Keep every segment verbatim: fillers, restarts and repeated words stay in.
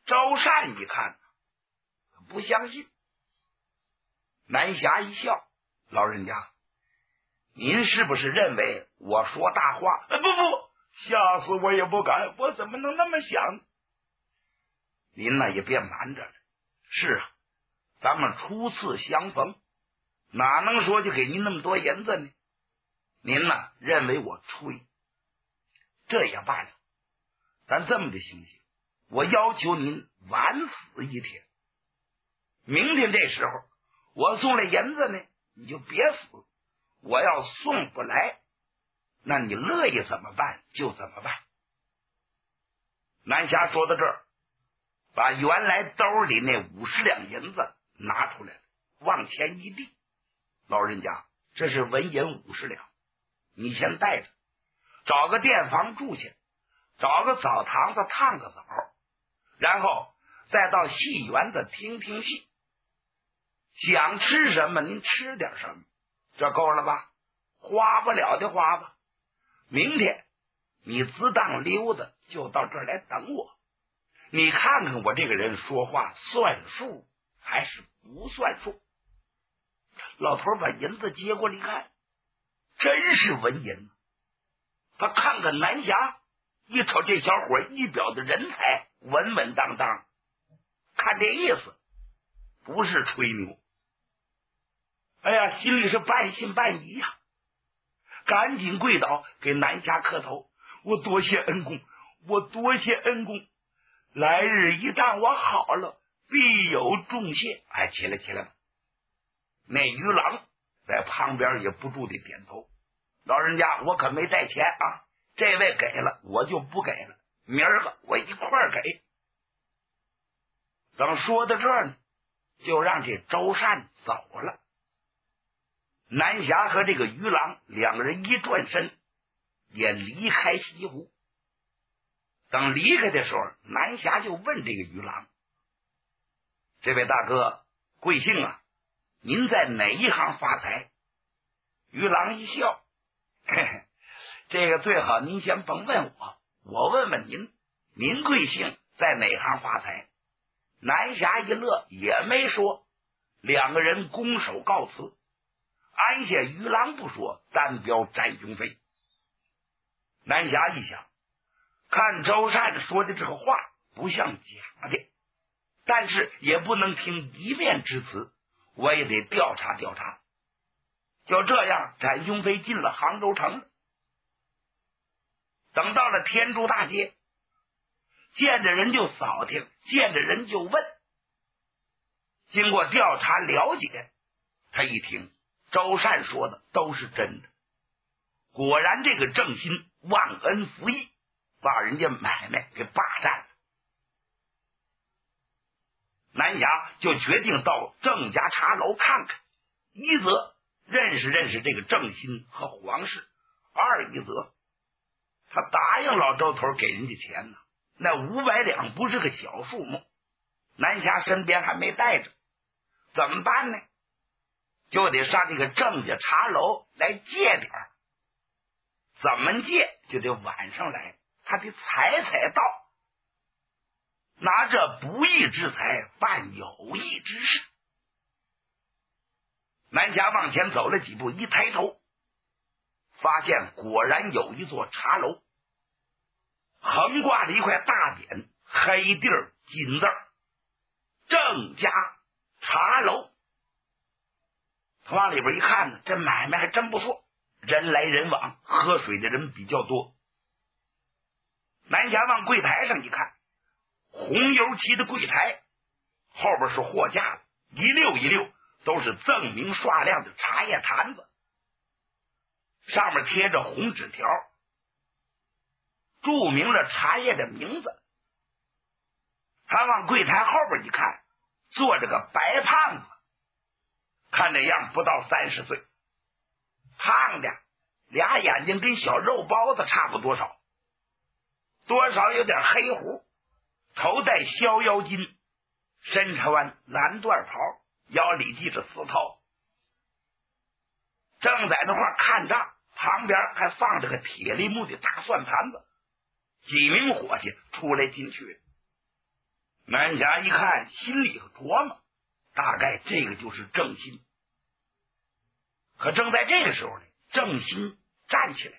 周善一看不相信。南侠一笑，老人家，您是不是认为我说大话？呃、不不，吓死我也不敢，我怎么能那么想？您呢也别瞒着了。是啊，咱们初次相逢，哪能说就给您那么多银子呢？您呢认为我吹，这也罢了。咱这么的行不行？我要求您晚死一天，明天这时候我送来银子呢，你就别死。我要送不来，那你乐意怎么办就怎么办。南侠说到这儿，把原来兜里那五十两银子拿出来了，往前一递，老人家，这是纹银五十两，你先带着，找个店房住下，找个澡堂子烫个澡，然后再到戏园子听听戏，想吃什么您吃点什么，这够了吧？花不了的花吧。明天你自当溜达就到这儿来等我，你看看我这个人说话算数还是不算数。老头把银子接过来一看，真是纹银。他看看南侠，一瞅这小伙一表的人才，稳稳当当，看这意思不是吹牛。哎呀，心里是半信半疑呀、啊，赶紧跪倒给南侠磕头，我多谢恩公，我多谢恩公，来日一旦我好了，必有重谢。哎，起来起来吧。那于郎在旁边也不住的点头，老人家，我可没带钱啊，这位给了我就不给了，明儿个我一块儿给。等说到这儿呢，就让这周善走了。南侠和这个于郎两个人一转身也离开西湖。等离开的时候，南侠就问这个于郎，这位大哥贵姓啊？您在哪一行发财？于郎一笑，嘿嘿，这个最好您先甭问我，我问问您，您贵姓，在哪行发财？南侠一乐，也没说。两个人拱手告辞，安下于郎不说，单标詹雄飞。南侠一想，看周善说的这个话不像假的，但是也不能听一面之词，我也得调查调查。就这样，詹雄飞进了杭州城了。等到了天竺大街，见着人就扫听，见着人就问。经过调查了解，他一听周善说的都是真的，果然这个郑新忘恩负义，把人家买卖给霸占了。南侠就决定到郑家茶楼看看，一则认识认识这个郑新和黄氏，二一则他答应老周头给人家钱呢，那五百两不是个小数目，南侠身边还没带着，怎么办呢？就得上这个郑家茶楼来借点儿。怎么借？就得晚上来，他得踩踩道，拿这不义之财办有义之事。南侠往前走了几步，一抬头发现果然有一座茶楼，横挂着一块大匾，黑地儿金字儿，郑家茶楼。他往里边一看呢，这买卖还真不错，人来人往，喝水的人比较多。南侠往柜台上一看，红油漆的柜台，后边是货架子，一溜一溜都是锃明刷亮的茶叶坛子，上面贴着红纸条，注明了茶叶的名字。他往柜台后边一看，坐着个白胖子，看那样不到三十岁，胖的俩眼睛跟小肉包子差不多少，多少有点黑胡，头戴逍遥巾，身穿蓝缎袍，腰里系着丝绦，正在那块看账，旁边还放着个铁梨木的大算盘子，几名伙计出来进去。 南侠一看，心里琢磨，大概这个就是郑新。可正在这个时候呢，郑新站起来，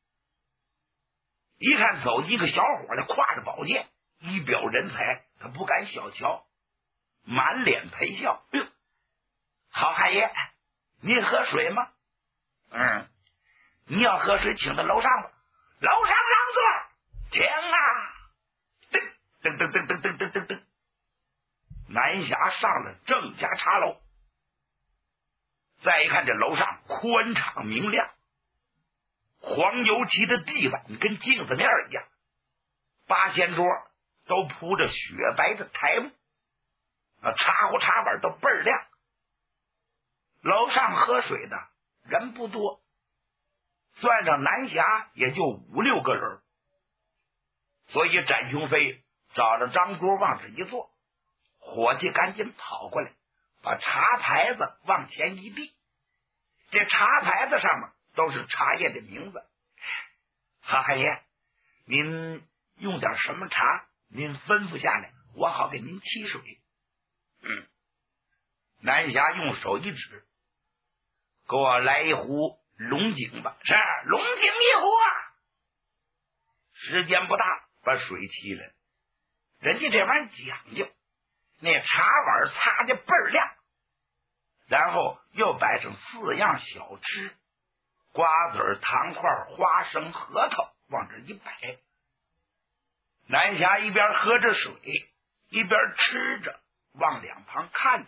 一看走一个小伙来，挎着宝剑，一表人才，他不敢小瞧，满脸陪笑。哟，好汉爷，你喝水吗？嗯，你要喝水，请到楼上吧。楼上让座，请啊！噔噔噔噔噔噔噔噔，南侠上了郑家茶楼。再一看，这楼上宽敞明亮，黄油漆的地板跟镜子面一样，八仙桌都铺着雪白的台布，啊，茶壶茶碗都倍儿亮。楼上喝水的人不多，算上南侠也就五六个人，所以展雄飞找着张桌往这一坐，伙计赶紧跑过来，把茶牌子往前一递，这茶牌子上面都是茶叶的名字。好汉爷，您用点什么茶？您吩咐下来，我好给您沏水。嗯，南侠用手一指，给我来一壶龙井吧。是，龙井一壶啊。时间不大，把水沏了。人家这玩意儿讲究，那茶碗擦的倍儿亮，然后又摆上四样小吃，瓜子、糖块、花生、核桃，往这一摆。南侠一边喝着水，一边吃着，往两旁看着。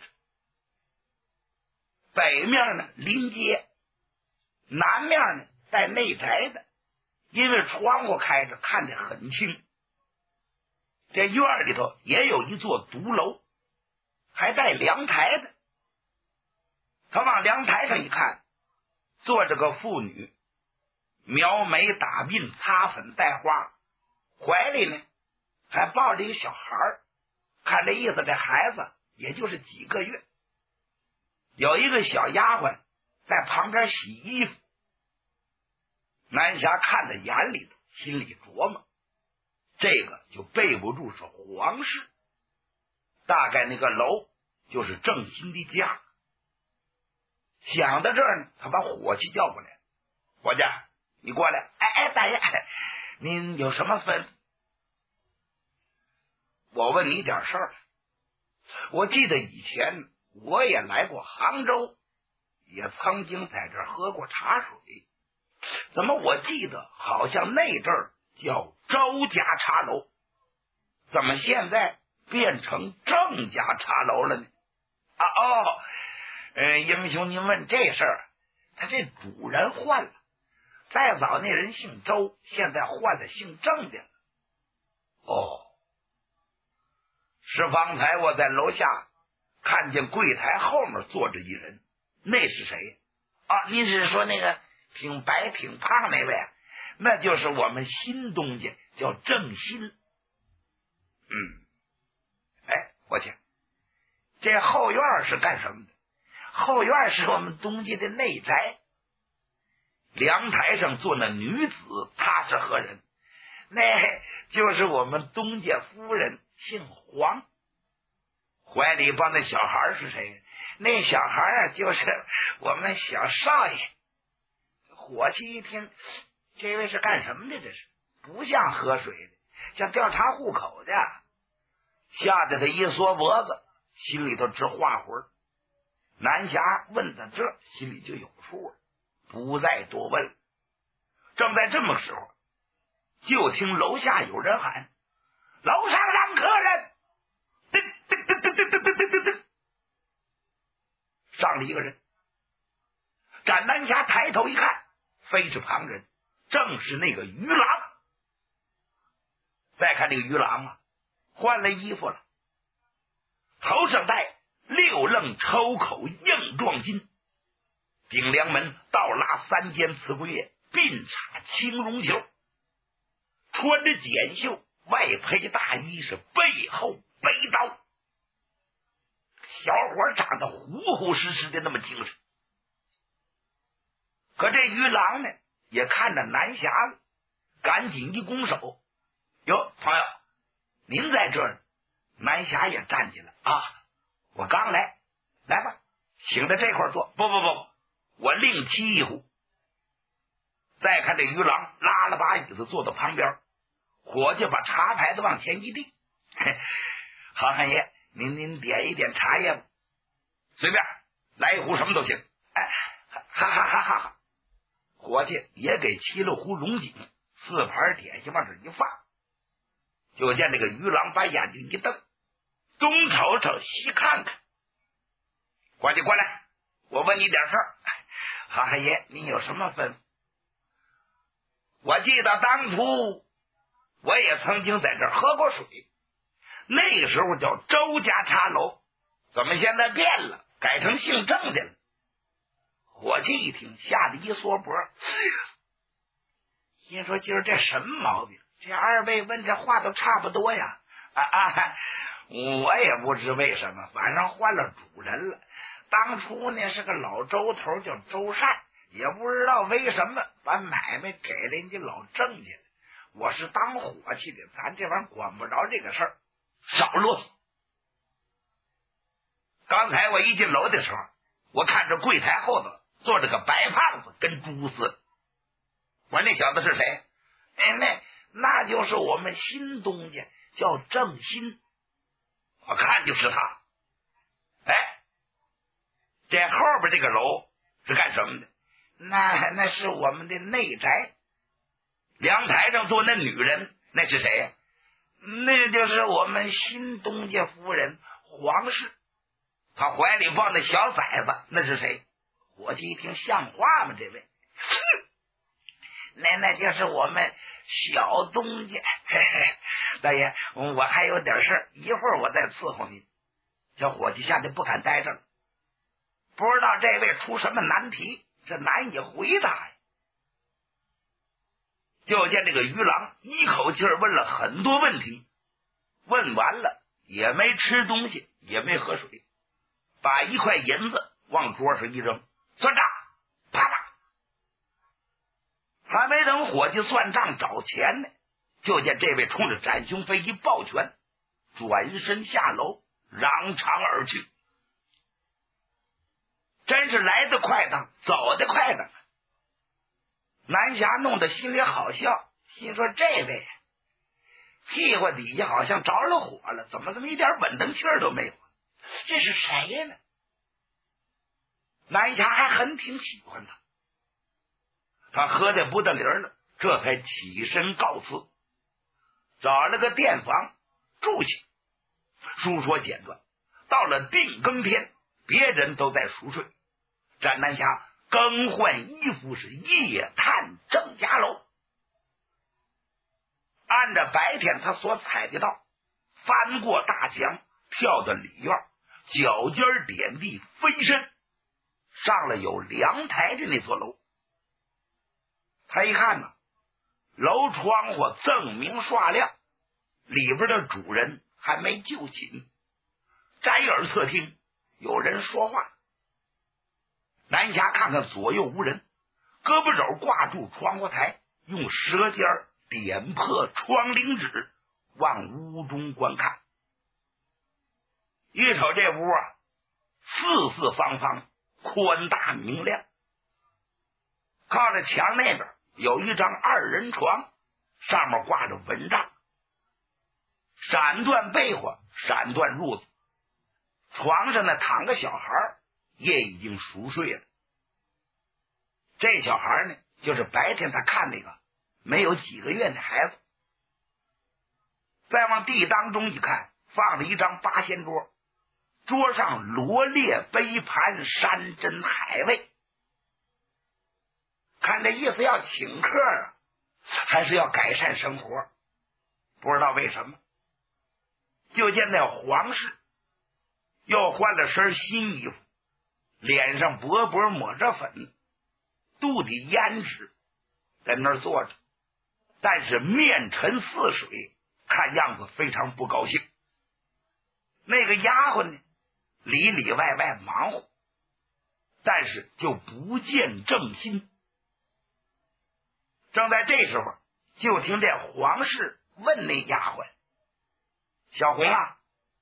北面呢临街，南面呢带内宅的，因为窗户开着，看得很清。这院里头也有一座独楼，还带凉台的。他往凉台上一看，坐着个妇女，描眉打鬓，擦粉戴花，怀里呢还抱着一个小孩，看这意思，这孩子也就是几个月。有一个小丫鬟在旁边洗衣服。南侠看在眼里头，心里琢磨，这个就背不住是皇室，大概那个楼就是郑新的家。想到这儿呢，他把伙计叫过来，伙计，你过来。哎哎，大爷，您有什么吩咐？我问你点事儿。我记得以前我也来过杭州，也曾经在这儿喝过茶水，怎么我记得好像那阵儿叫周家茶楼，怎么现在变成郑家茶楼了呢？啊哦，呃，英雄您问这事儿，他这主人换了，再早那人姓周，现在换了姓郑的了。哦，是方才我在楼下看见柜台后面坐着一人，那是谁啊？您是说那个挺白挺胖那位？那就是我们新东家，叫郑新。嗯，哎，伙计，这后院是干什么的？后院是我们东家的内宅。凉台上坐那女子，她是何人？那就是我们东家夫人，姓黄。怀里抱那小孩是谁？那小孩啊，就是我们小少爷。伙计一听，这位是干什么的？这是不像喝水的，像调查户口的，吓得他一缩脖子，心里头直画魂。南侠问到这，心里就有数了，不再多问了。正在这么时候，就听楼下有人喊：“楼上让客人！”噔噔噔噔噔噔噔噔噔，上了一个人。展南侠抬头一看，非是旁人，正是那个于郎。再看这个于郎啊，换了衣服了，头上戴六愣抽口硬壮金，顶梁门倒拉三尖瓷龟链，鬓插青绒球，穿着简袖，外配大衣，是背后背刀。小伙长得呼呼实实的那么精神。可这于郎呢，也看着南侠了，赶紧一拱手：“哟，朋友，您在这儿， 南侠也站起来啊，我刚来，来吧，请在这块坐。不不不，我另沏一壶。再看这于郎拉了把椅子坐到旁边，伙计把茶牌子往前一递，好汉爷，您您点一点茶叶吧，随便来一壶什么都行。哎，哈哈哈哈哈！伙计也给沏了壶龙井，四盘点心往这一放，就见这个于郎把眼睛一瞪，东瞅瞅西看看，伙计过来，我问你点事儿。好汉爷，您有什么吩咐？我记得当初我也曾经在这儿喝过水，那个时候叫周家茶楼，怎么现在变了，改成姓郑的了？伙计一听，吓得一缩脖，心说今儿这什么毛病？这二位问这话都差不多呀！啊啊，我也不知为什么，反正换了主人了。当初呢是个老周头叫周善，也不知道为什么把买卖给了人家老郑家了。我是当伙计的，咱这玩意儿管不着这个事儿，少啰嗦。刚才我一进楼的时候，我看着柜台后头坐着个白胖子，跟猪似的。我说那小子是谁？哎，那那就是我们新东家，叫郑新。我看就是他。哎，这后边这个楼是干什么的？那那是我们的内宅。阳台上坐那女人，那是谁呀？那就是我们新东家夫人黄氏。他怀里抱那小崽子，那是谁？伙计一听，像话吗？这位，那那就是我们小东家。嘿嘿，大爷，我还有点事儿，一会儿我再伺候您。小伙计吓得不敢待着了，不知道这位出什么难题，这难以回答呀。就见这个于郎一口气问了很多问题，问完了也没吃东西，也没喝水，把一块银子往桌上一扔，算账，啪嗒。还没等伙计算账找钱呢，就见这位冲着展雄飞一抱拳，转身下楼，扬长而去。真是来得快当，走得快当。南侠弄得心里好笑，心说这位屁股底下好像着了火了，怎么这么一点稳当气儿都没有？这是谁呢？南侠还很挺喜欢他，他喝的不得灵了，这才起身告辞，找了个店房住下。书说简短，到了定更天，别人都在熟睡，展南侠更换衣服，是夜探郑家楼。按照白天他所踩的道，翻过大墙，跳到里院，脚尖点地，飞身上了有凉台的那座楼。他一看呢，楼窗户锃明刷亮，里边的主人还没就寝，摘耳侧听，有人说话。南侠看看左右无人，胳膊肘挂住窗户台，用舌尖点破窗棂纸，往屋中观看。一瞅这屋啊，四四方方，宽大明亮。靠着墙那边有一张二人床，上面挂着蚊帐，闪断被窝，闪断褥子。床上呢躺个小孩，也已经熟睡了。这小孩呢，就是白天他看那个没有几个月的孩子。再往地当中一看，放着一张八仙桌，桌上罗列杯盘，山珍海味。看这意思要请客啊，还是要改善生活？不知道为什么，就见那黄氏又换了身新衣服，脸上薄薄抹着粉，肚底胭脂，在那儿坐着，但是面沉似水，看样子非常不高兴。那个丫鬟呢，里里外外忙活，但是就不见正心。正在这时候，就听这黄氏问那丫鬟：“小红啊，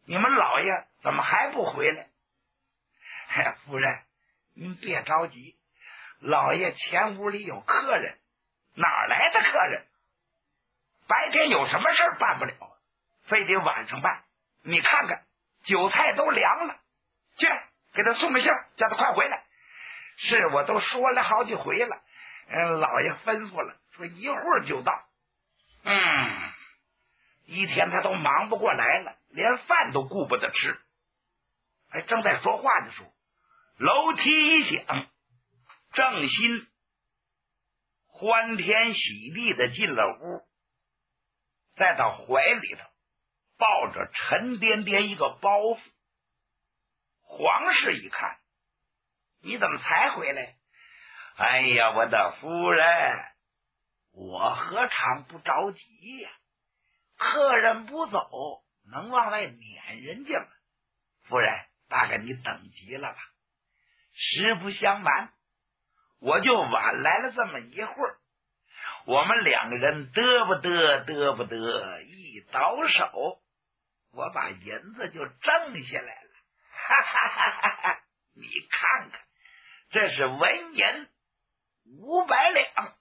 你们老爷怎么还不回来？哎，夫人，您别着急，老爷前屋里有客人。哪儿来的客人？白天有什么事儿办不了，非得晚上办。你看看，酒菜都凉了，去给他送个信，叫他快回来。是，我都说了好几回了。嗯，老爷吩咐了，说一会儿就到。嗯，一天他都忙不过来了，连饭都顾不得吃。哎，正在说话的时候，楼梯一响，郑新欢天喜地的进了屋，在他怀里头抱着沉甸甸一个包袱。皇室一看，你怎么才回来？哎呀，我的夫人，我何尝不着急呀？客人不走，能往外撵人家吗？夫人，大概你等急了吧。实不相瞒，我就晚来了这么一会儿，我们两个人得不得得不得一倒手，我把银子就挣下来了。哈哈哈哈哈！你看看，这是文银五百两。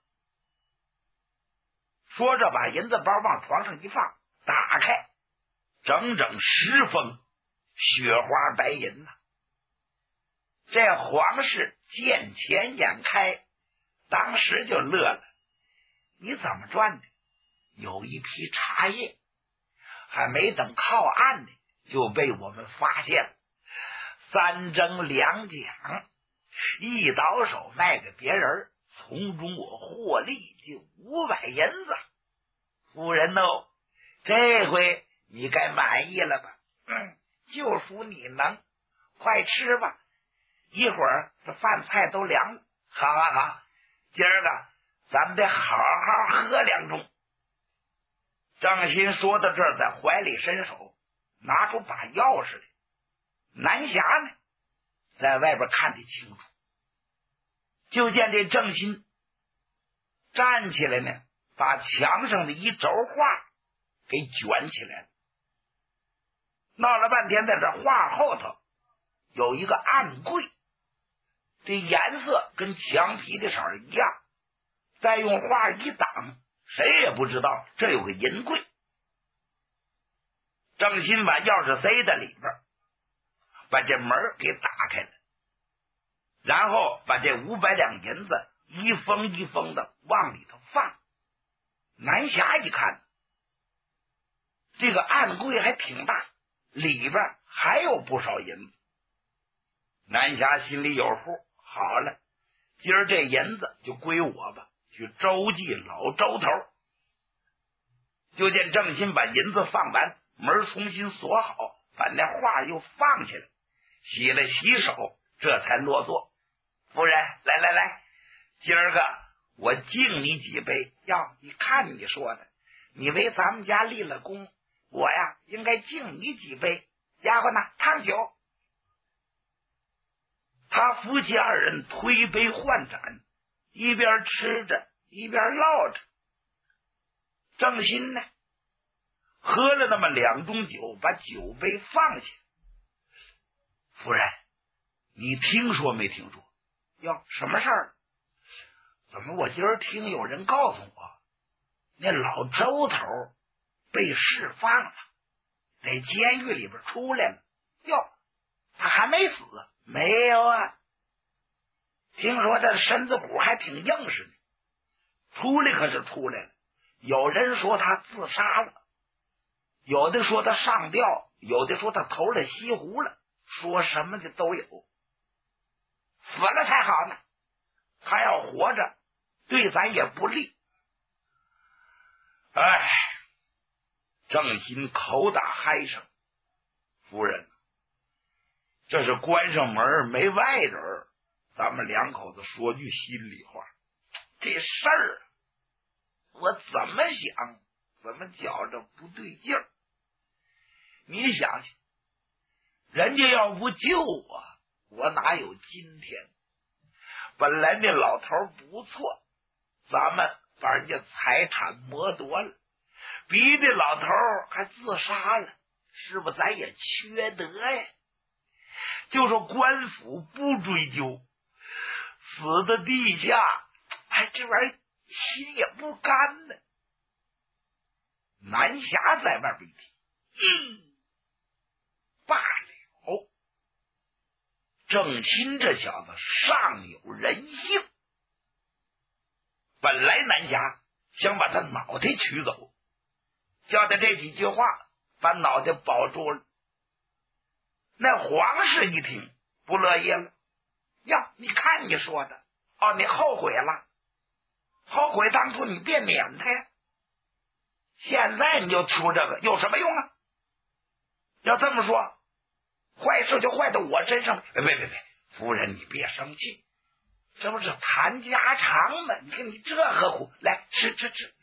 说着，把银子包往床上一放，打开，整整十封雪花白银呐。这皇室见钱眼开，当时就乐了。你怎么赚的？有一批茶叶，还没等靠岸呢，就被我们发现了。三蒸两讲，一倒手卖给别人，从中我获利就五百银子。夫人哦，这回你该满意了吧？嗯，就属你能，快吃吧。一会儿这饭菜都凉了。好好好，今儿个咱们得好好喝两盅。郑新说到这儿，在怀里伸手拿出把钥匙来。南霞呢，在外边看得清楚，就见这郑新站起来呢，把墙上的一轴画给卷起来了。闹了半天，在这画后头有一个暗柜，这颜色跟墙皮的色一样，再用画一挡，谁也不知道这有个银柜。郑新把钥匙塞在里边，把这门给打开了，然后把这五百两银子一封一封的往里头放。南霞一看，这个暗柜还挺大，里边还有不少银子。南霞心里有数，好了，今儿这银子就归我吧，去周济老周头。就见郑新把银子放完，门重新锁好，把那画又放起来，洗了洗手，这才落座。夫人，来来来，今儿个我敬你几杯。哟，你看你说的，你为咱们家立了功，我呀应该敬你几杯。丫鬟呢，烫酒。他夫妻二人推杯换盏，一边吃着一边唠着。郑新呢，喝了那么两盅酒，把酒杯放下。夫人，你听说没听说？哟，什么事儿？怎么我今儿听有人告诉我，那老周头被释放了，在监狱里边出来了。哟，他还没死？没有啊，听说他身子骨还挺硬实的，出来可是出来了。有人说他自杀了，有的说他上吊，有的说他投了西湖了，说什么的都有。死了才好呢，他要活着对咱也不利。哎，郑新口打嗨声。夫人，这是关上门没外人，咱们两口子说句心里话，这事儿我怎么想怎么觉着不对劲儿。你想想，人家要不救我，我哪有今天？本来那老头不错，咱们把人家财产剥夺了，比那老头还自杀了， 师傅咱也缺德呀，就说官府不追究，死的地下，哎，这玩意儿心也不甘呢。南侠在外边提，嗯，罢了。郑钦这小子尚有人性，本来南侠想把他脑袋取走，叫他这几句话把脑袋保住了。那皇室一听不乐意了，呀，你看你说的，哦，你后悔了，后悔当初你别撵他呀，现在你就出这个有什么用啊？要这么说，坏事就坏到我身上。别别别别，夫人你别生气，这不是谈家常吗？你看你这何苦？来吃吃吃。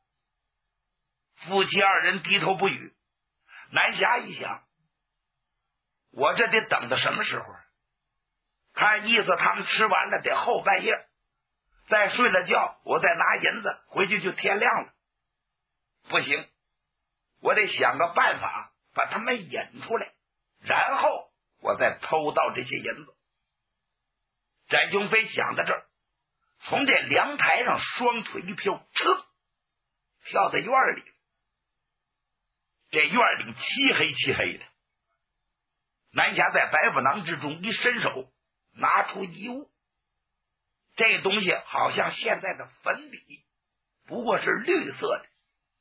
夫妻二人低头不语。南侠一想，我这得等到什么时候？看意思他们吃完了得后半夜，再睡了觉，我再拿银子回去就天亮了。不行，我得想个办法把他们引出来，然后我再偷到这些银子。翟雄飞想到这儿，从这凉台上双腿一飘，噌，跳到院里。这院里漆黑漆黑的，南侠在白虎囊之中一伸手，拿出一物，这东西好像现在的粉笔，不过是绿色的，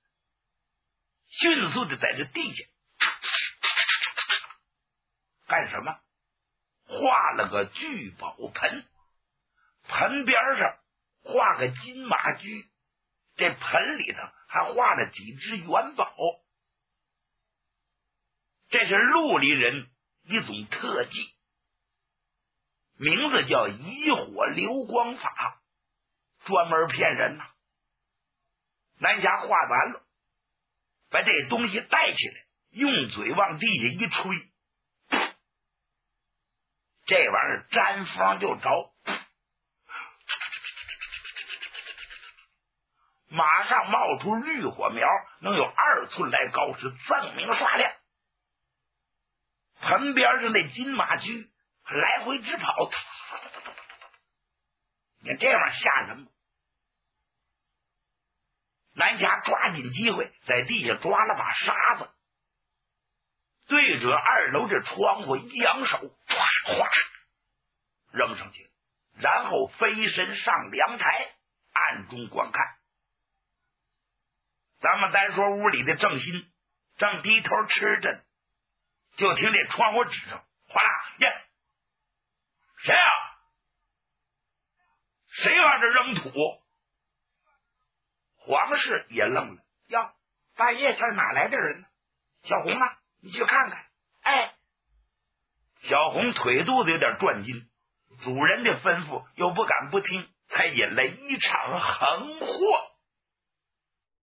迅速的在这地下干什么？画了个聚宝盆，盆边上画个金马驹，这盆里头还画了几只元宝。这是陆离人一种特技，名字叫以火流光法，专门骗人呐、啊。南侠画完了，把这东西带起来，用嘴往地下一吹，这玩意儿沾风就着，马上冒出绿火苗，能有二寸来高，是锃明刷亮。盆边上那金马驹来回直跑，你看这玩意儿吓人吗？南侠抓紧机会在地下抓了把沙子，对着二楼这窗户一扬手，唰唰扔上去，然后飞身上凉台，暗中观看。咱们单说屋里的郑兴正低头吃着，就听这窗户纸上哗啦呀，谁啊？谁往这扔土？皇室也愣了，呀，半夜前哪来的人呢？小红啊，你去看看。哎，小红腿肚子有点转筋，主人的吩咐又不敢不听，才引来一场横祸。